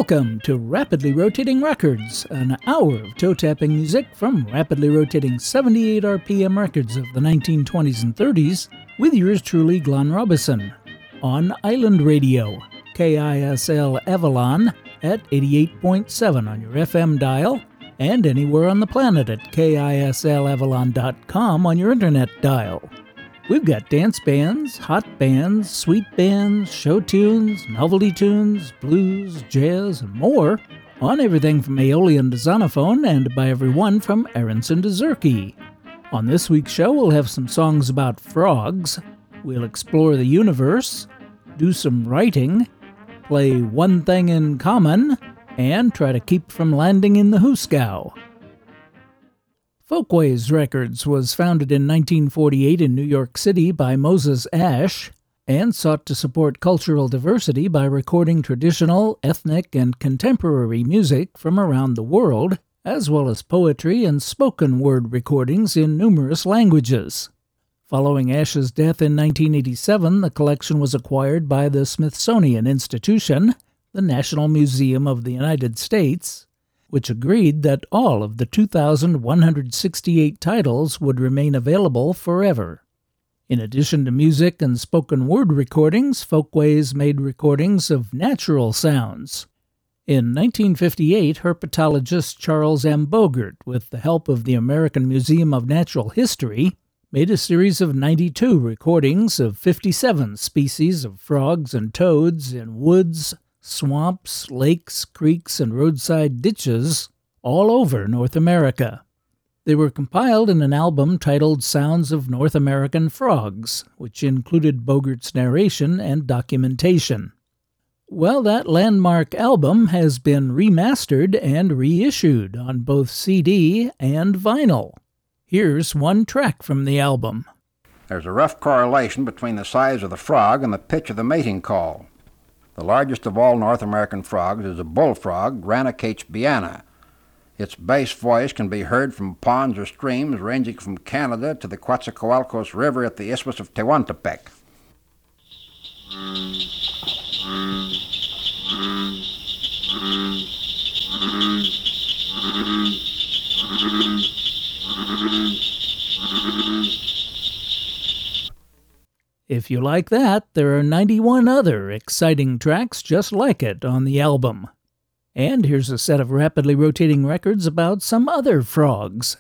Welcome to Rapidly Rotating Records, an hour of toe-tapping music from rapidly rotating 78 RPM records of the 1920s and 30s, with yours truly, Glenn Robison, on Island Radio, KISL Avalon at 88.7 on your FM dial, and anywhere on the planet at KISLAvalon.com on your internet dial. We've got dance bands, hot bands, sweet bands, show tunes, novelty tunes, blues, jazz, and more on everything from Aeolian to Zonophone and by everyone from Aronson to Zerke. On this week's show, we'll have some songs about frogs, we'll explore the universe, do some writing, play One Thing in Common, and try to keep from landing in the Hooskow. Folkways Records was founded in 1948 in New York City by Moses Ash and sought to support cultural diversity by recording traditional, ethnic, and contemporary music from around the world, as well as poetry and spoken word recordings in numerous languages. Following Ash's death in 1987, the collection was acquired by the Smithsonian Institution, the National Museum of the United States, which agreed that all of the 2,168 titles would remain available forever. In addition to music and spoken word recordings, Folkways made recordings of natural sounds. In 1958, herpetologist Charles M. Bogert, with the help of the American Museum of Natural History, made a series of 92 recordings of 57 species of frogs and toads in woods, swamps, lakes, creeks, and roadside ditches all over North America. They were compiled in an album titled Sounds of North American Frogs, which included Bogert's narration and documentation. Well, that landmark album has been remastered and reissued on both CD and vinyl. Here's one track from the album. There's a rough correlation between the size of the frog and the pitch of the mating call. The largest of all North American frogs is a bullfrog, Ranicates biana. Its bass voice can be heard from ponds or streams ranging from Canada to the Coatzacoalcos River at the Isthmus of Tehuantepec. If you like that, there are 91 other exciting tracks just like it on the album. And here's a set of rapidly rotating records about some other frogs.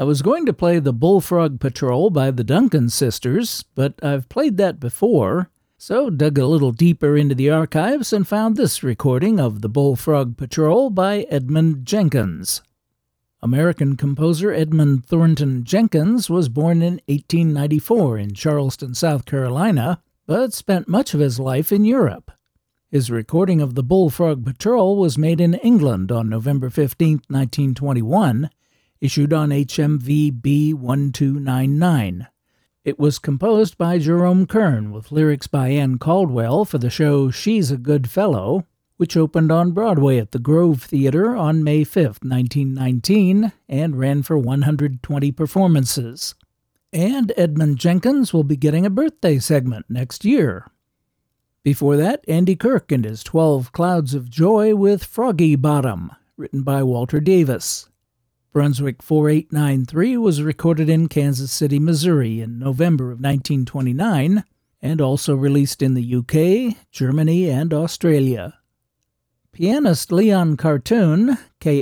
I was going to play the Bullfrog Patrol by the Duncan Sisters, but I've played that before, so dug a little deeper into the archives and found this recording of the Bullfrog Patrol by Edmund Jenkins. American composer Edmund Thornton Jenkins was born in 1894 in Charleston, South Carolina, but spent much of his life in Europe. His recording of the Bullfrog Patrol was made in England on November 15, 1921, issued on HMV B1299. It was composed by Jerome Kern with lyrics by Ann Caldwell for the show She's a Good Fellow, which opened on Broadway at the Grove Theatre on May 5, 1919, and ran for 120 performances. And Edmund Jenkins will be getting a birthday segment next year. Before that, Andy Kirk and his 12 Clouds of Joy with Froggy Bottom, written by Walter Davis. Brunswick 4893 was recorded in Kansas City, Missouri in November of 1929, and also released in the UK, Germany, and Australia. Pianist Leon Cartoon,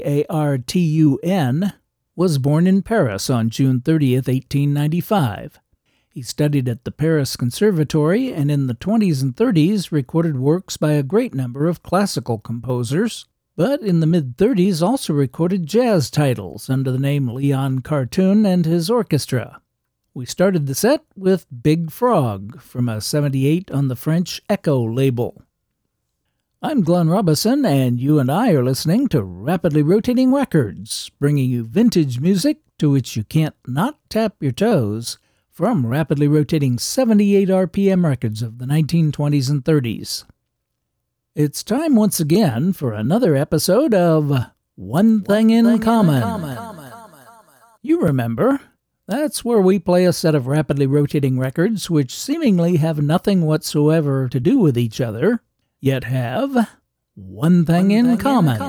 Kartun, was born in Paris on June 30, 1895. He studied at the Paris Conservatory and in the 20s and 30s recorded works by a great number of classical composers, but in the mid-30s also recorded jazz titles under the name Leon Cartoon and his orchestra. We started the set with Big Frog from a 78 on the French Echo label. I'm Glenn Robison, and you and I are listening to Rapidly Rotating Records, bringing you vintage music to which you can't not tap your toes from rapidly rotating 78 RPM records of the 1920s and 30s. It's time once again for another episode of One Thing in Common. You remember, that's where we play a set of rapidly rotating records which seemingly have nothing whatsoever to do with each other, yet have one thing in common.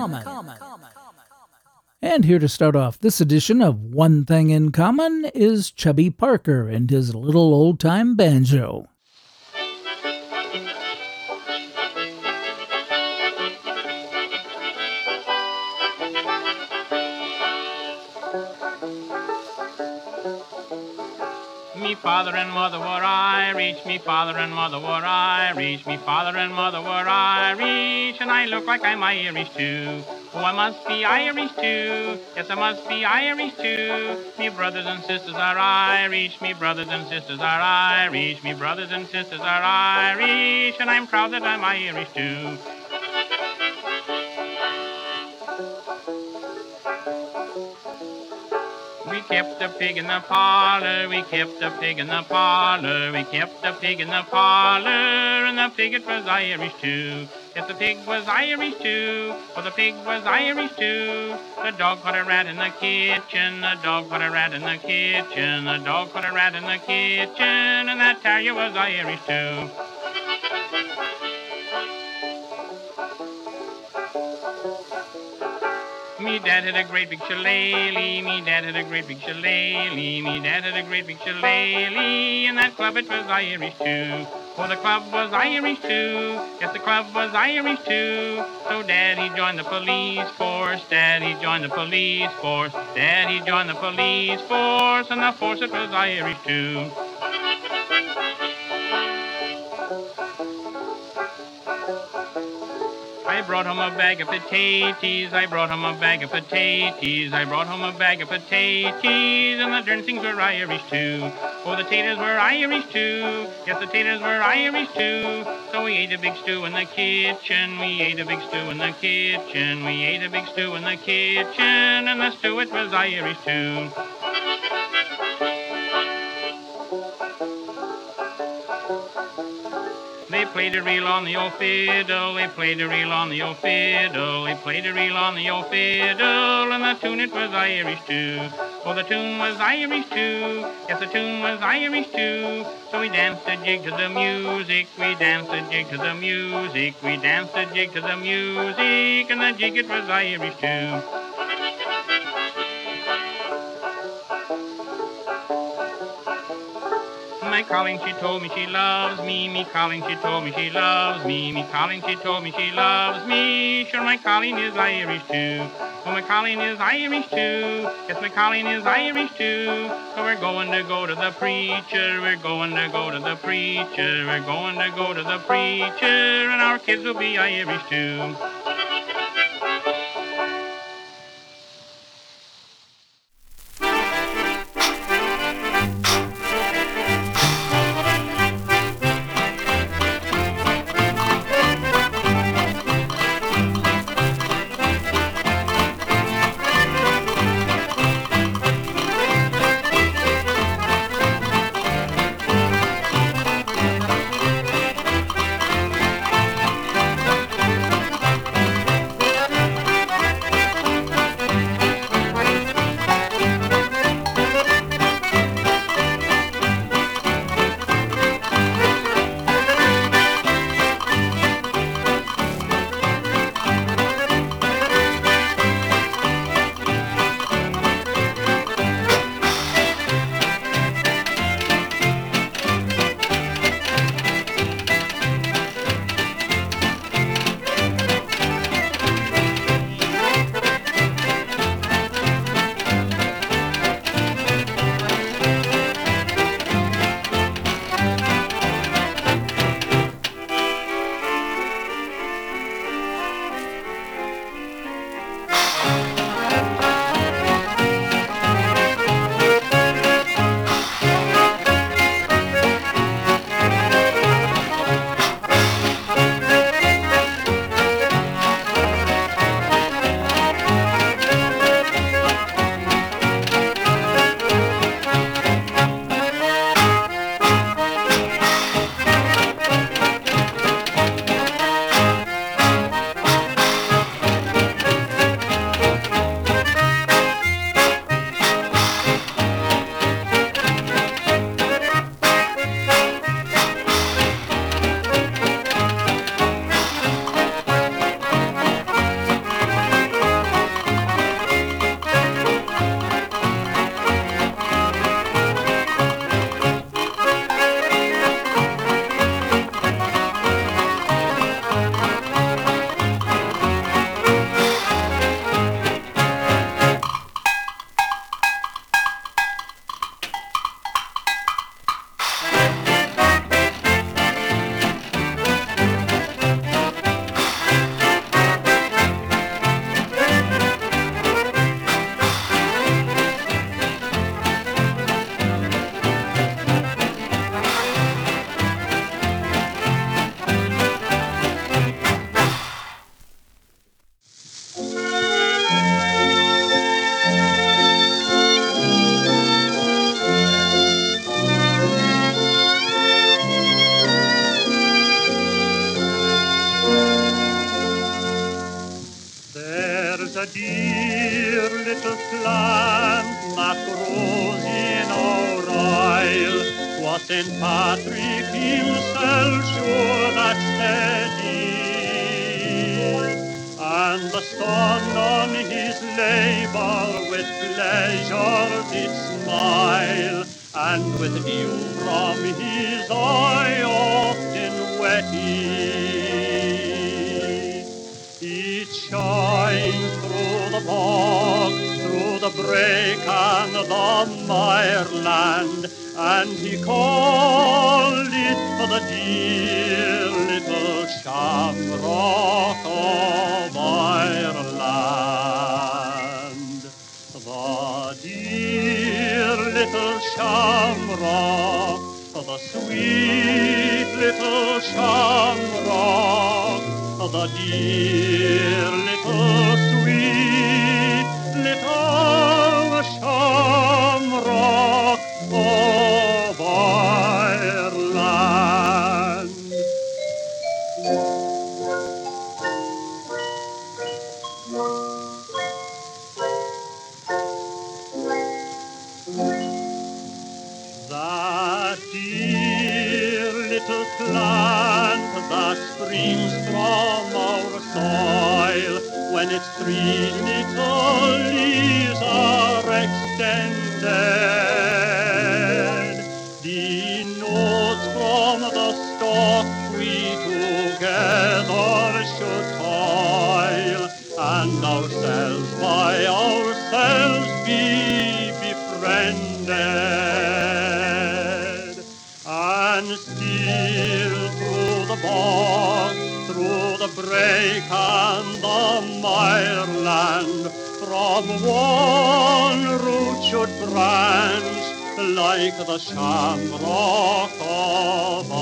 And here to start off this edition of One Thing in Common is Chubby Parker and his little old-time banjo. Me father and mother were Irish, me father and mother were Irish, me father and mother were Irish, and I look like I'm Irish too. Oh, I must be Irish too, yes, I must be Irish too. Me brothers and sisters are Irish, me brothers and sisters are Irish, me brothers and sisters are Irish, and I'm proud that I'm Irish too. We kept a pig in the parlor, we kept a pig in the parlor, we kept a pig in the parlor, and the pig it was Irish too. Yes, the pig was Irish too, for the pig was Irish too. The dog caught a rat in the kitchen, the dog caught a rat in the kitchen, the dog caught a rat in the kitchen, and that terrier was Irish too. Me dad had a great big shillelagh, me dad had a great big shillelagh, me dad had a great big shillelagh, and that club it was Irish too. For the club was Irish too, yes the club was Irish too. So Daddy joined the police force, Daddy joined the police force, Daddy joined the police force, and the force it was Irish too. I brought home a bag of potatoes, I brought home a bag of potatoes, I brought home a bag of potatoes, and the darn things were Irish too. Oh, the taters were Irish too, yes, the taters were Irish too. So we ate a big stew in the kitchen, we ate a big stew in the kitchen, we ate a big stew in the kitchen, and the stew it was Irish too. They played a reel on the old fiddle, they played a reel on the old fiddle, they played a reel on the old fiddle, and the tune it was Irish too. Oh, the tune was Irish too, yes, the tune was Irish too. So we danced a jig to the music, we danced a jig to the music, we danced a jig to the music, and the jig it was Irish too. my calling, she told me she loves me. Me calling, she told me she loves me. Me calling, she told me she loves me. Sure, my calling is Irish too. Oh, my calling is Irish too. Yes, my calling is Irish too. So we're going to go to the preacher. We're going to go to the preacher. We're going to go to the preacher, and our kids will be Irish too. a dear little plant that grows in our isle. 'Twas St. Patrick himself sure that said it, and the sun on his labour with pleasure did smile, and with dew from his eye often wet it. It shines through the bog, through the brake and the mireland, and he called it the dear little shamrock of Ireland. The dear little shamrock, the sweet little shamrock, the dear little sweet little shamrock of Ireland. That dear little plant that springs from our soil, when its three little leaves are extended, the together should toil, and ourselves by ourselves be befriended, and steal through the bog, through the break and the mireland, from one root should branch like the shamrock of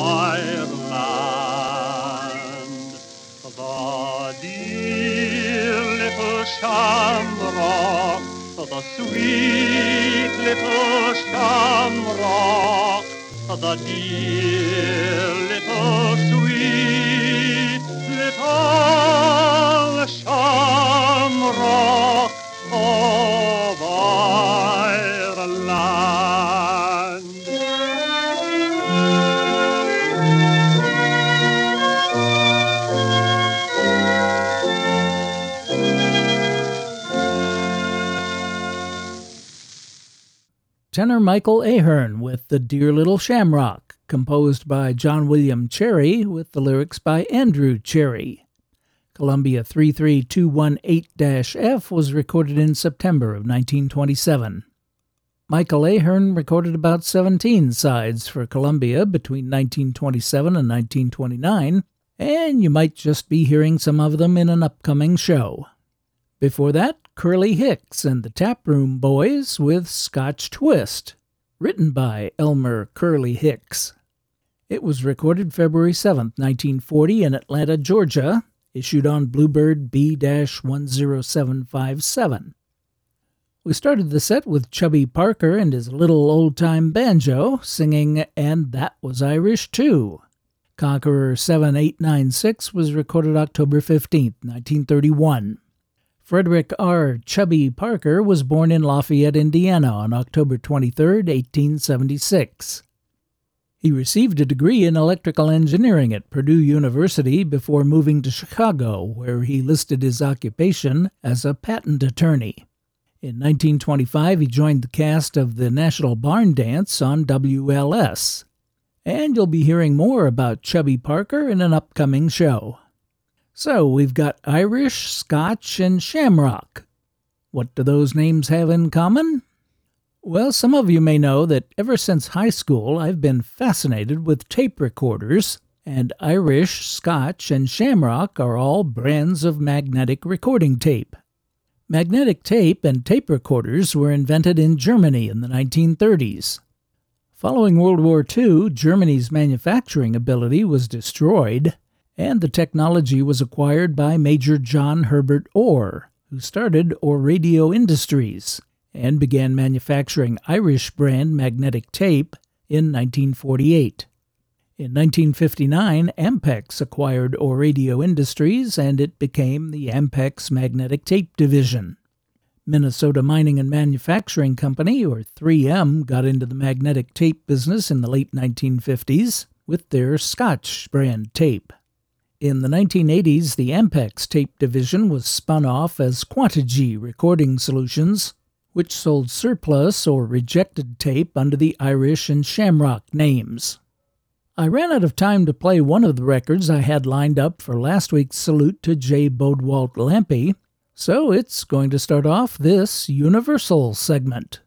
Ireland. The dear little shamrock, the sweet little shamrock, the dear little sweet little shamrock of Ireland. Tenor Michael Ahern with The Dear Little Shamrock, composed by John William Cherry with the lyrics by Andrew Cherry. Columbia 33218-F was recorded in September of 1927. Michael Ahern recorded about 17 sides for Columbia between 1927 and 1929, and you might just be hearing some of them in an upcoming show. Before that, Curly Hicks and the Taproom Boys with Scotch Twist, written by Elmer Curly Hicks. It was recorded February 7, 1940 in Atlanta, Georgia, issued on Bluebird B-10757. We started the set with Chubby Parker and his little old-time banjo singing And That Was Irish Too. Conqueror 7896 was recorded October 15, 1931. Frederick R. Chubby Parker was born in Lafayette, Indiana on October 23, 1876. He received a degree in electrical engineering at Purdue University before moving to Chicago, where he listed his occupation as a patent attorney. In 1925, he joined the cast of the National Barn Dance on WLS. And you'll be hearing more about Chubby Parker in an upcoming show. So, we've got Irish, Scotch, and Shamrock. What do those names have in common? Well, some of you may know that ever since high school I've been fascinated with tape recorders, and Irish, Scotch, and Shamrock are all brands of magnetic recording tape. Magnetic tape and tape recorders were invented in Germany in the 1930s. Following World War II, Germany's manufacturing ability was destroyed, and the technology was acquired by Major John Herbert Orr, who started Orr Radio Industries and began manufacturing Irish brand magnetic tape in 1948. In 1959, Ampex acquired Orr Radio Industries, and it became the Ampex Magnetic Tape Division. Minnesota Mining and Manufacturing Company, or 3M, got into the magnetic tape business in the late 1950s with their Scotch brand tape. In the 1980s, the Ampex tape division was spun off as Quantigy Recording Solutions, which sold surplus or rejected tape under the Irish and Shamrock names. I ran out of time to play one of the records I had lined up for last week's salute to J. Bodewalt Lampe, so it's going to start off this Universal segment.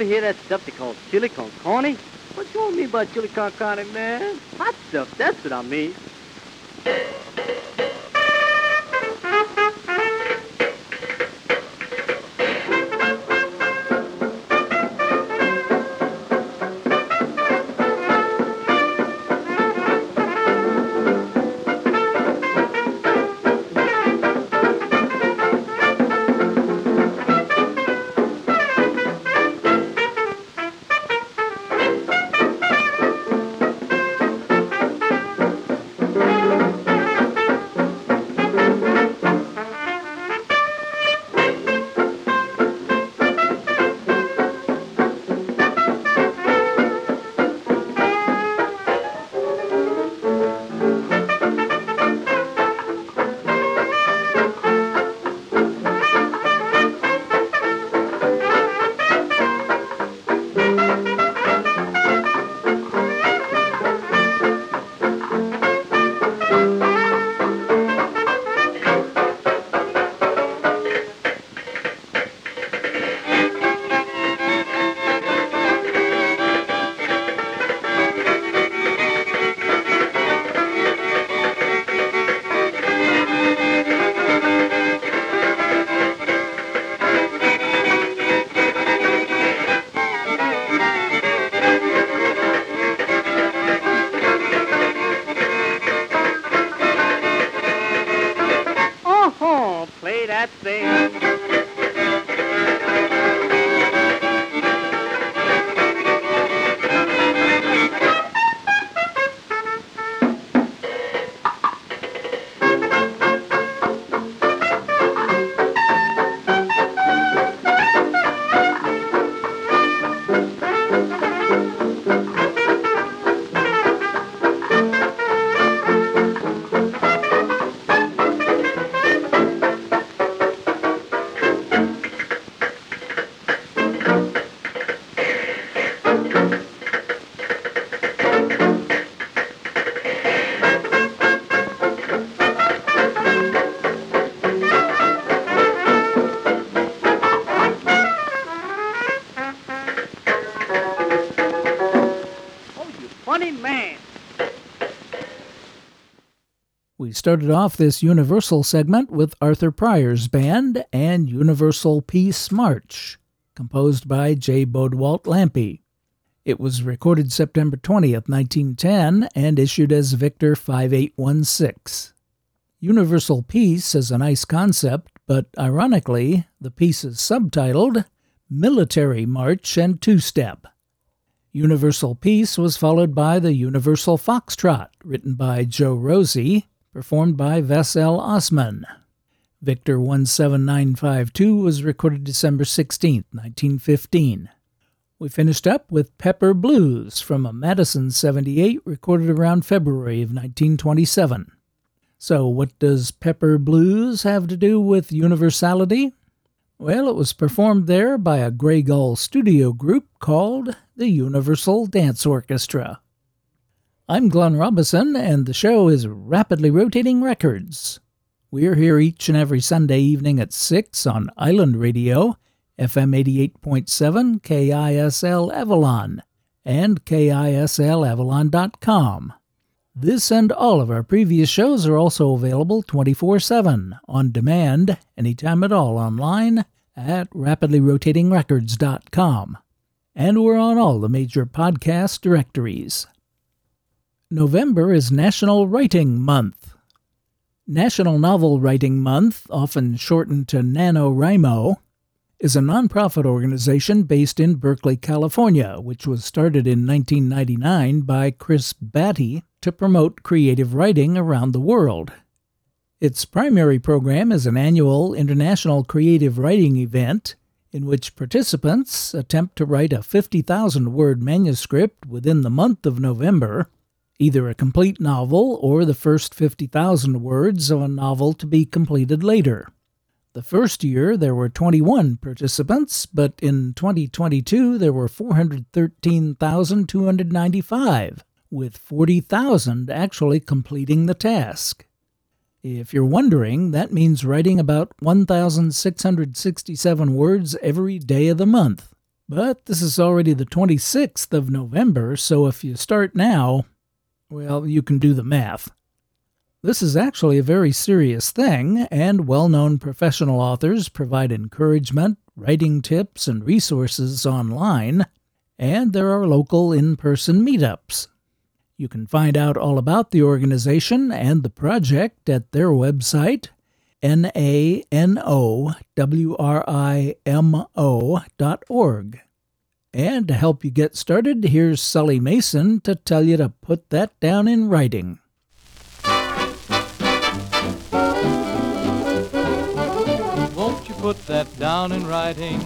hear that stuff they call chili con carne? What you want me about chili con carne, man? Hot stuff, that's what I mean. Play that thing. Funny man. We started off this Universal segment with Arthur Pryor's band and Universal Peace March, composed by J. Bodewalt Lampe. It was recorded September 20th, 1910, and issued as Victor 5816. Universal Peace is a nice concept, but ironically, the piece is subtitled Military March and Two-Step. Universal Peace was followed by the Universal Foxtrot, written by Joe Rosie, performed by Vassell Osman. Victor 17952 was recorded December 16, 1915. We finished up with Pepper Blues from a Madison 78 recorded around February of 1927. So what does Pepper Blues have to do with universality? Well, it was performed there by a Grey Gull studio group called the Universal Dance Orchestra. I'm Glenn Robison, and the show is Rapidly Rotating Records. We're here each and every Sunday evening at 6 on Island Radio, FM 88.7 KISL Avalon, and KISLAvalon.com. This and all of our previous shows are also available 24/7 on demand anytime at all online at rapidlyrotatingrecords.com. And we're on all the major podcast directories. November is National Writing Month. National Novel Writing Month, often shortened to NaNoWriMo, is a nonprofit organization based in Berkeley, California, which was started in 1999 by Chris Batty to promote creative writing around the world. Its primary program is an annual international creative writing event in which participants attempt to write a 50,000-word manuscript within the month of November, either a complete novel or the first 50,000 words of a novel to be completed later. The first year there were 21 participants, but in 2022 there were 413,295, with 40,000 actually completing the task. If you're wondering, that means writing about 1,667 words every day of the month. But this is already the 26th of November, so if you start now, well, you can do the math. This is actually a very serious thing, and well-known professional authors provide encouragement, writing tips, and resources online, and there are local in-person meetups. You can find out all about the organization and the project at their website, nanowrimo.org. And to help you get started, here's Sully Mason to tell you to put that down in writing. Won't you put that down in writing?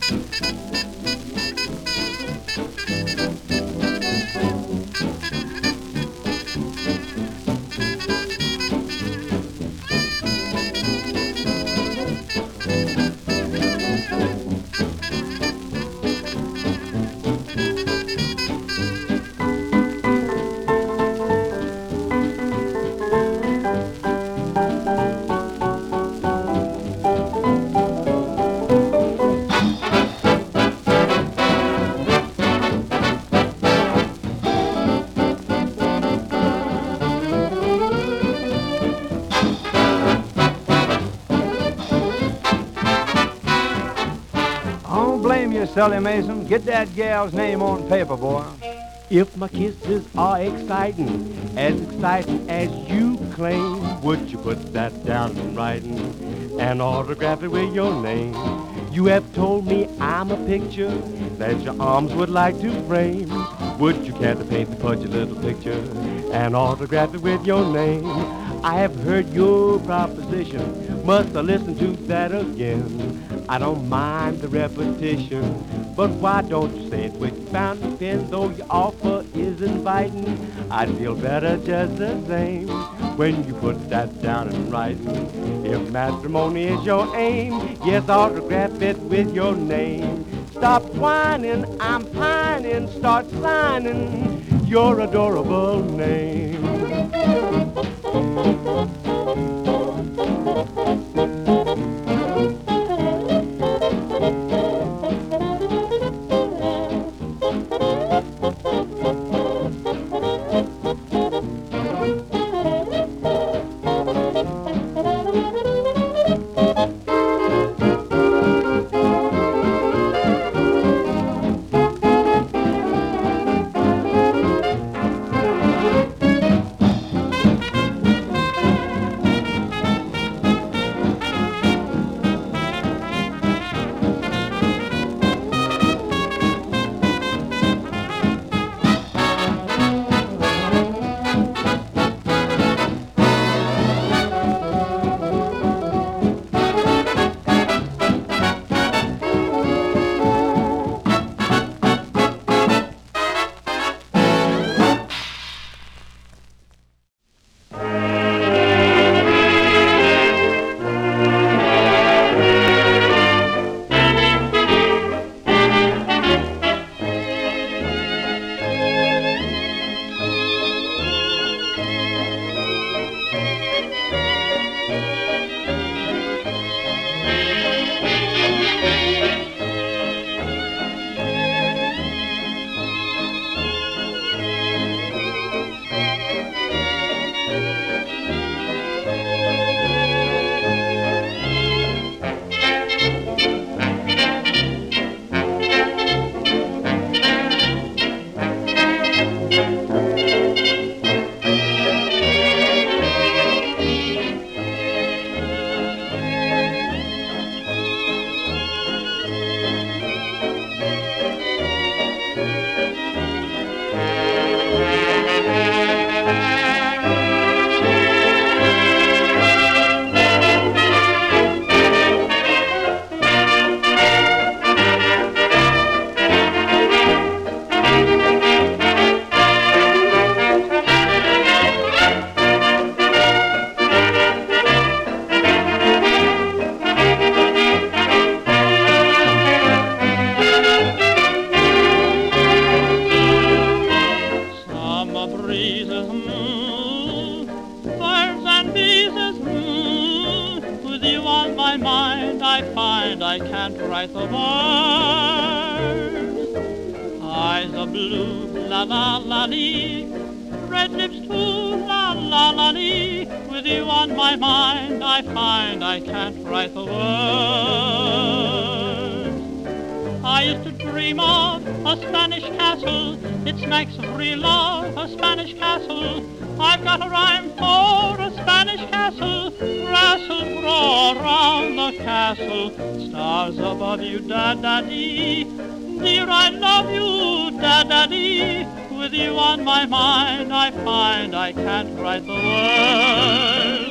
Sully Mason, get that gal's name on paper, boy. If my kisses are exciting as you claim, would you put that down in writing and autograph it with your name? You have told me I'm a picture that your arms would like to frame. Would you care to paint the pudgy little picture and autograph it with your name? I have heard your proposition, must I listen to that again? I don't mind the repetition, but why don't you say it with your fountain pen? Though your offer is inviting, I'd feel better just the same when you put that down in writing. If matrimony is your aim, yes, autograph it with your name. Stop whining, I'm pining, start signing your adorable name. my mind I find I can't write the word. castle, la la la lee. Red lips too, la la la lee. With you on my mind, I find I can't write the words. I used to dream of a Spanish castle. It smacks of real love, a Spanish castle. I've got a rhyme for a Spanish castle. Grasses grow around the castle. Stars above you, da-da-dee. Dear, I love you, da-da-dee. With you on my mind, I find I can't write the words.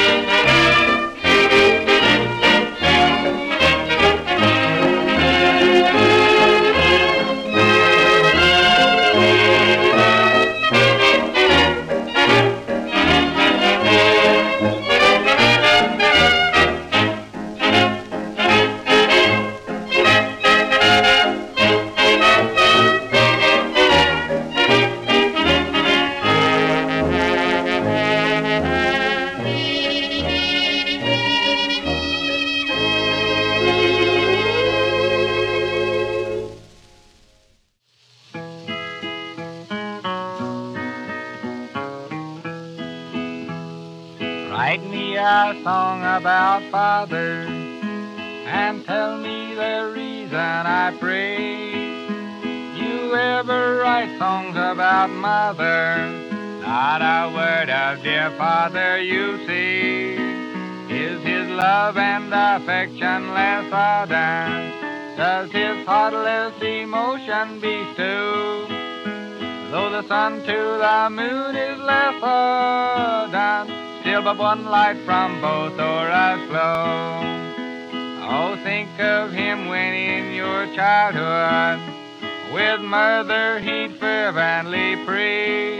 Write me a song about father and tell me the reason, I pray. You ever write songs about mother? Not a word of dear father you see. Is his love and affection less ardent? Does his heartless emotion bestow? Though the sun to the moon is less ardent, still but one light from both o'er us glow. Oh, think of him when in your childhood with mother he'd fervently pray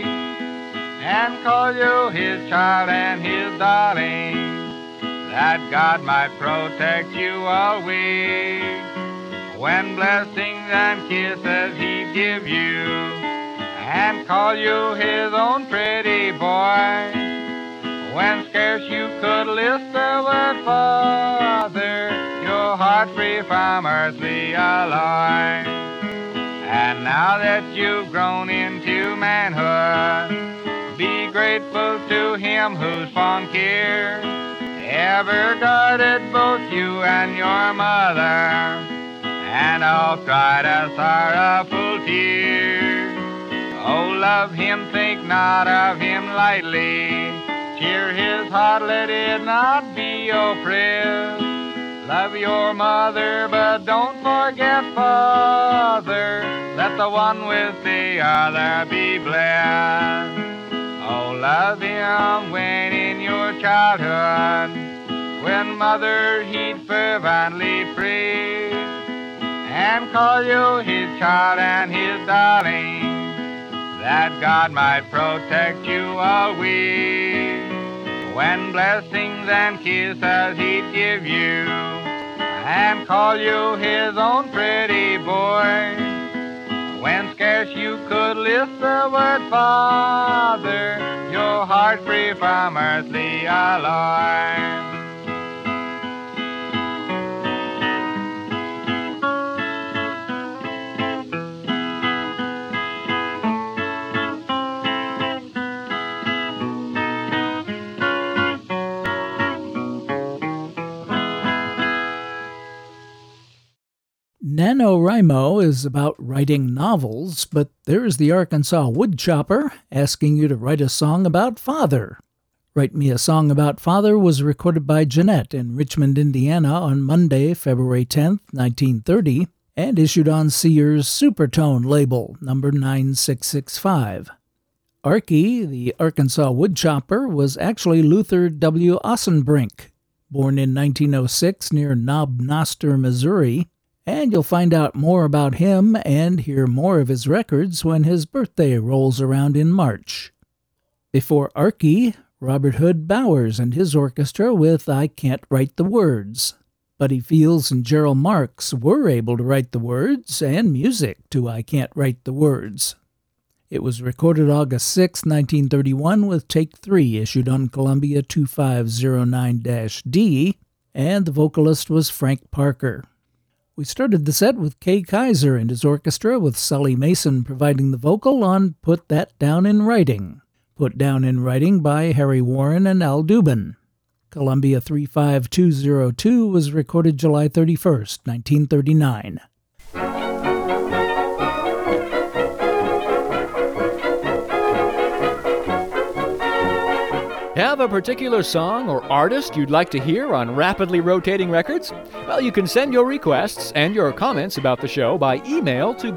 and call you his child and his darling, that God might protect you always. When blessings and kisses he'd give you and call you his own pretty boy, when scarce you could list the word father, your heart free from earthly alloy. And now that you've grown into manhood, be grateful to him whose fond care ever guarded both you and your mother, and all cried a sorrowful tear. Oh, love him, think not of him lightly. Cheer his heart, let it not be oppressed. Love your mother, but don't forget father. Let the one with the other be blessed. Oh, love him when in your childhood, when mother he'd fervently pray and call you his child and his darling, that God might protect you always. When blessings and kisses he'd give you and call you his own pretty boy, when scarce you could list the word father, your heart free from earthly alloy. NaNoWriMo is about writing novels, but there's the Arkansas Woodchopper asking you to write a song about father. Write Me a Song About Father was recorded by Jeanette in Richmond, Indiana on Monday, February 10, 1930, and issued on Sears Supertone label, number 9665. Arky, the Arkansas Woodchopper, was actually Luther W. Ossenbrink, born in 1906 near Knob Noster, Missouri, and you'll find out more about him and hear more of his records when his birthday rolls around in March. Before Arky, Robert Hood Bowers and his orchestra with I Can't Write the Words. Buddy Fields and Gerald Marks were able to write the words and music to I Can't Write the Words. It was recorded August 6, 1931 with Take 3 issued on Columbia 2509-D, and the vocalist was Frank Parker. We started the set with Kay Kaiser and his orchestra, with Sully Mason providing the vocal on Put That Down in Writing. Put Down in Writing by Harry Warren and Al Dubin. Columbia 35202 was recorded July 31st, 1939. Have a particular song or artist you'd like to hear on Rapidly Rotating Records? Well, you can send your requests and your comments about the show by email to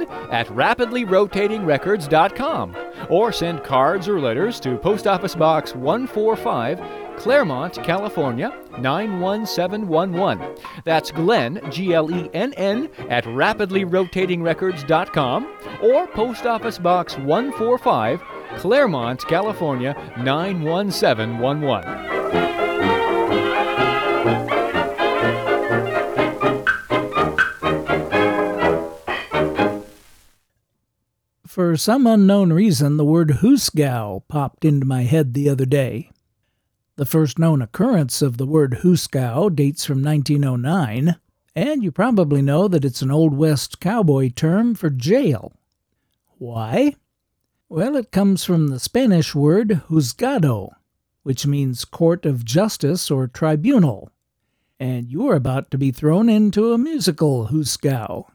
glenn@rapidlyrotatingrecords.com, or send cards or letters to Post Office Box 145, Claremont, California, 91711. That's Glenn, Glenn, at rapidlyrotatingrecords.com, or Post Office Box 145, Claremont, California, 91711. For some unknown reason, the word Hooskow popped into my head the other day. The first known occurrence of the word Hooskow dates from 1909, and you probably know that it's an Old West cowboy term for jail. Why? Well, it comes from the Spanish word juzgado, which means court of justice or tribunal, and you're about to be thrown into a musical Hooskow.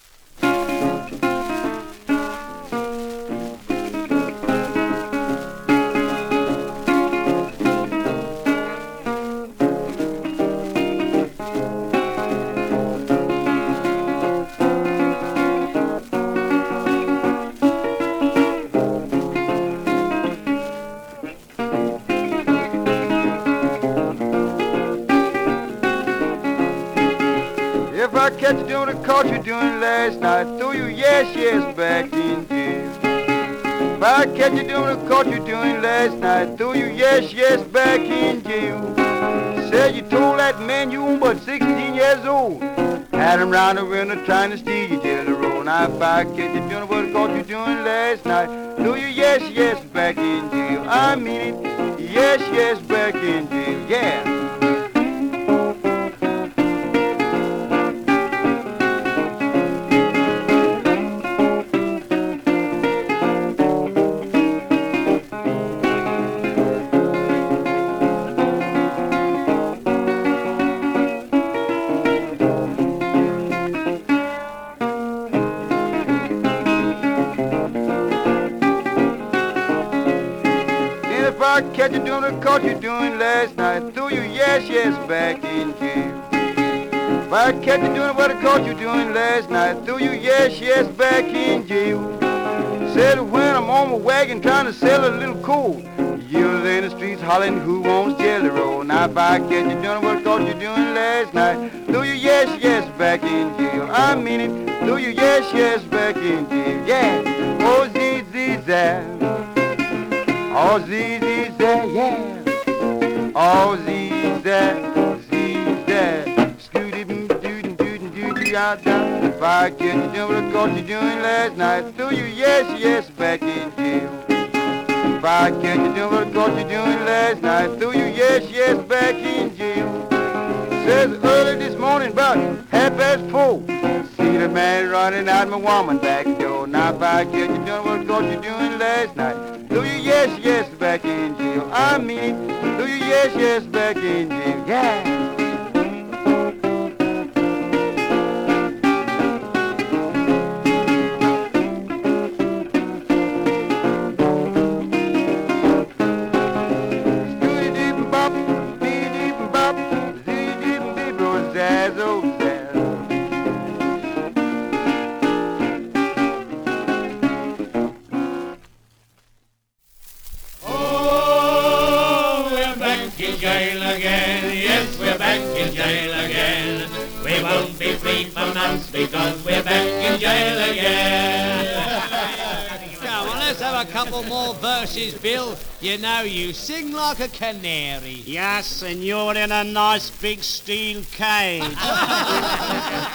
Catch you doing the caught you doing last night, threw you yes, back in jail. If I catch you doing the caught you doing last night, threw you yes, back in jail. Said you told that man you were but 16 years old, had him round the window trying to steal your jelly roll. Now if I catch you doing what I caught you doing last night, threw you yes, back in jail. I mean it, yes, back in jail, yeah. Catch you doing the caught you doing last night, threw you yes, back in jail. If I catch you doing what I caught you doing last night, threw you yes, back in jail. Said when I'm on my wagon trying to sell a little coal, you're in the streets hollering who wants jelly roll. Now if I catch you doing what I caught you doing last night, threw you yes, back in jail. I mean it, threw you yes, back in jail, yeah. Oh, zee-zee-zah. Oh, zee-zee-zah, yeah. Oh, zee-zah, zee-zah. Scooty-doo-doo-doo-doo-doo-doo. If I catch you doing what I caught you doing last night, threw you yes, back in jail. If I catch you doing what I caught you doing last night, threw you yes, back in jail. Says early this morning about 4:30, see the man running out my woman back door. Now if I catch you doing what I caught you doing last night, threw you yes, back in jail. I mean it, threw you yes, back in jail, yeah. Because we're back in jail again. Come on, let's have a couple more verses, Bill. You know you sing like a canary. Yes, and you're in a nice big steel cage.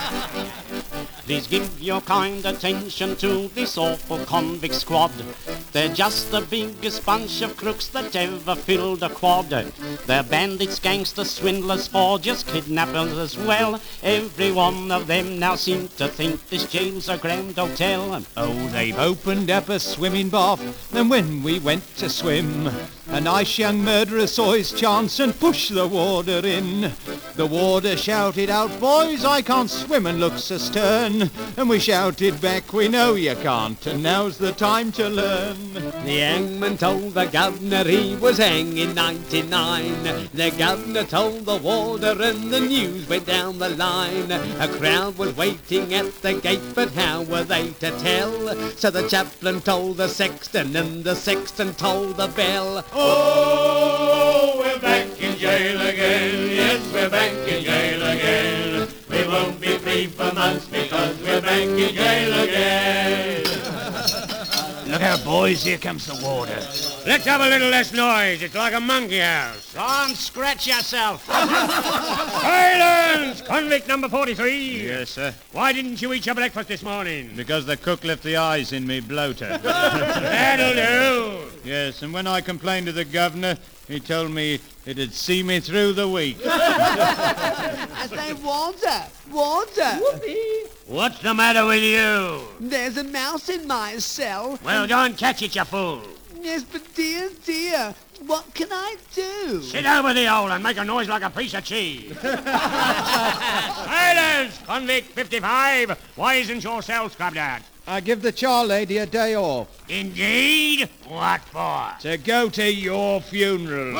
Please give your kind attention to this awful convict squad. They're just the biggest bunch of crooks that ever filled a quad. They're bandits, gangsters, swindlers, forgers, kidnappers as well. Every one of them now seem to think this jail's a grand hotel. Oh, they've opened up a swimming bath, and when we went to swim, a nice young murderer saw his chance and pushed the warder in. The warder shouted out, "Boys, I can't swim," and looked so stern. And we shouted back, "We know you can't, and now's the time to learn." The hangman told the governor he was hanging 99. The governor told the warder and the news went down the line. A crowd was waiting at the gate, but how were they to tell? So the chaplain told the sexton and the sexton told the bell. Oh, we're back in jail again. Yes, we're back in jail again. We won't be free for months because we're back in jail again. Look out, boys, here comes the warder. Let's have a little less noise. It's like a monkey house. Go on, scratch yourself. Silence! Convict number 43. Yes, sir. Why didn't you eat your breakfast this morning? Because the cook left the eyes in me bloater. That'll do. Yes, and when I complained to the governor, he told me it'd see me through the week. I say, water. Whoopee. What's the matter with you? There's a mouse in my cell. Well, go and catch it, you fool. Yes, but dear, what can I do? Sit over the hole and make a noise like a piece of cheese. Silence! Convict 55. Why isn't your cell scrubbed out? I give the char lady a day off. Indeed? What for? To go to your funeral.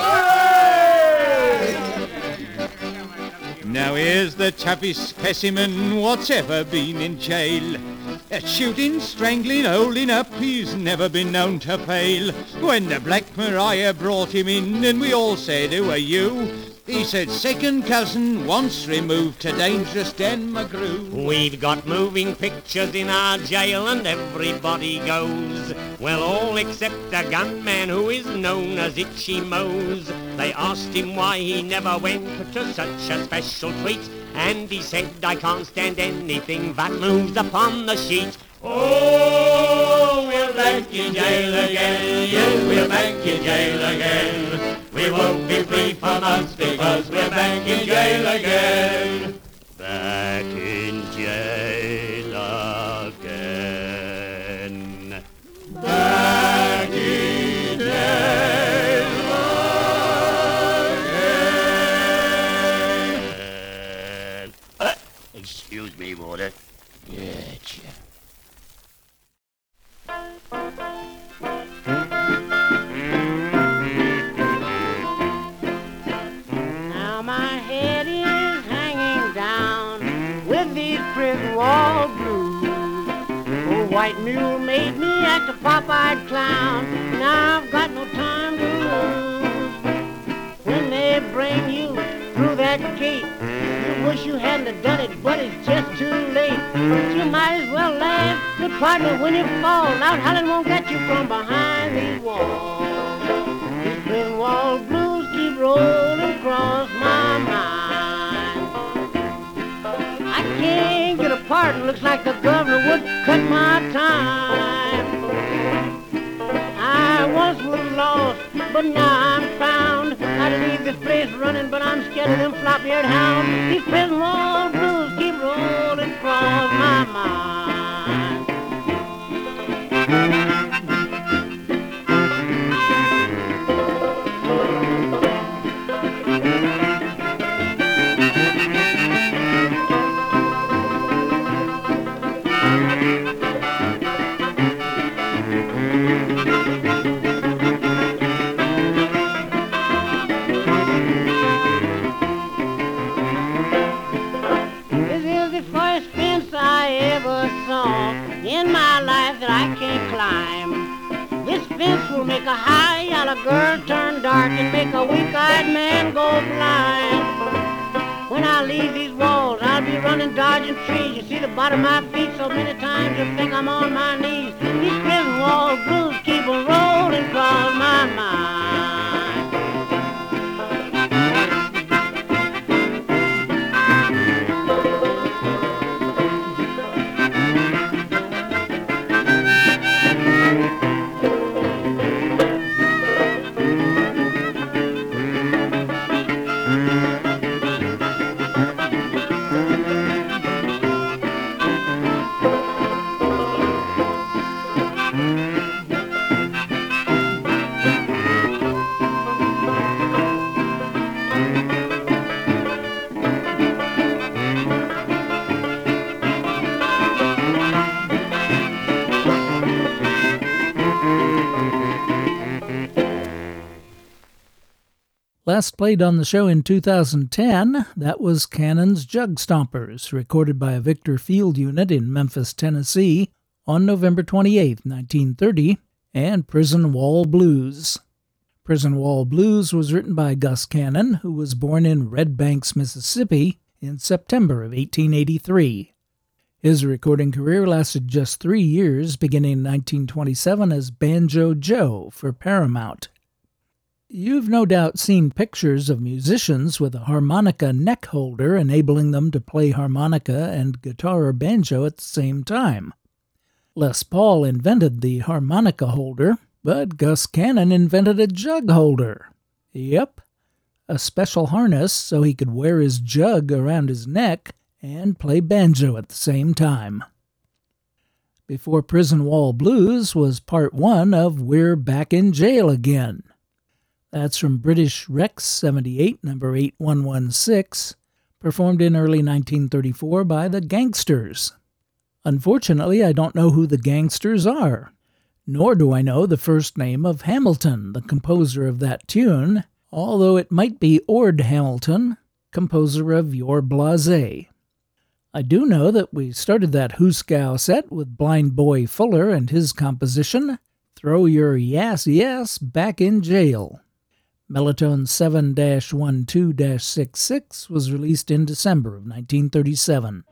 Now here's the toughest specimen what's ever been in jail. Shooting, strangling, holding up, he's never been known to fail. When the Black Maria brought him in and we all said, "Who are you?" he said, "Second cousin, once removed to dangerous Dan McGrew." We've got moving pictures in our jail and everybody goes. Well, all except a gunman who is known as Itchy Mose. They asked him why he never went to such a special treat, and he said, "I can't stand anything but moves upon the sheet." Oh, we're back in jail again. Yes, we're back in jail again. We won't be free for months because we're back in jail again. Back in jail again. Back in jail again. Excuse me, warder. Gotcha. Now my head is hanging down with these prison wall blues. Oh, white mule made me act a pop-eyed clown. Now I've got no time to lose. When they bring you through that gate, you wish you hadn't have done it, but it's just too late. But you might as well laugh, good partner, when you fall. Loud hollering won't get you from behind these walls. These prison wall blues keep rolling across my mind. I can't get a pardon, looks like the governor would cut my time. I once was lost, but now I'm found. I'd leave this place running, but I'm scared of them flop-eared hounds. These prison wall blues keep rolling across my mind. In my life that I can't climb. This fence will make a high-yellow girl turn dark and make a weak-eyed man go blind. When I leave these walls, I'll be running, dodging trees. You see the bottom of my feet so many times you'll think I'm on my knees. These prison wall blues keep on rolling across my mind. Last played on the show in 2010, that was Cannon's Jug Stompers, recorded by a Victor Field unit in Memphis, Tennessee, on November 28, 1930, and Prison Wall Blues. Prison Wall Blues was written by Gus Cannon, who was born in Red Banks, Mississippi, in September of 1883. His recording career lasted just 3 years, beginning in 1927 as Banjo Joe for Paramount. You've no doubt seen pictures of musicians with a harmonica neck holder enabling them to play harmonica and guitar or banjo at the same time. Les Paul invented the harmonica holder, but Gus Cannon invented a jug holder. Yep, a special harness so he could wear his jug around his neck and play banjo at the same time. Before Prison Wall Blues was part 1 of We're Back in Jail Again. That's from British Rex 78, number 8116, performed in early 1934 by the Gangsters. Unfortunately, I don't know who the Gangsters are, nor do I know the first name of Hamilton, the composer of that tune, although it might be Ord Hamilton, composer of Your Blasé. I do know that we started that Hooskow set with Blind Boy Fuller and his composition, Throw Your Yass Yass Back in Jail. Melotone 7-12-66 was released in December of 1937.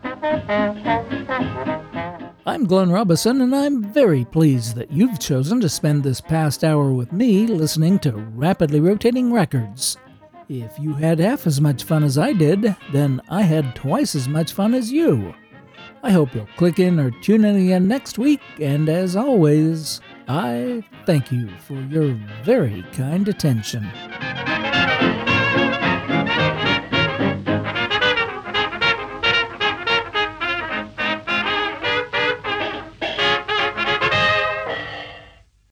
I'm Glenn Robison, and I'm very pleased that you've chosen to spend this past hour with me listening to Rapidly Rotating Records. If you had half as much fun as I did, then I had twice as much fun as you. I hope you'll click in or tune in again next week, and as always, I thank you for your very kind attention.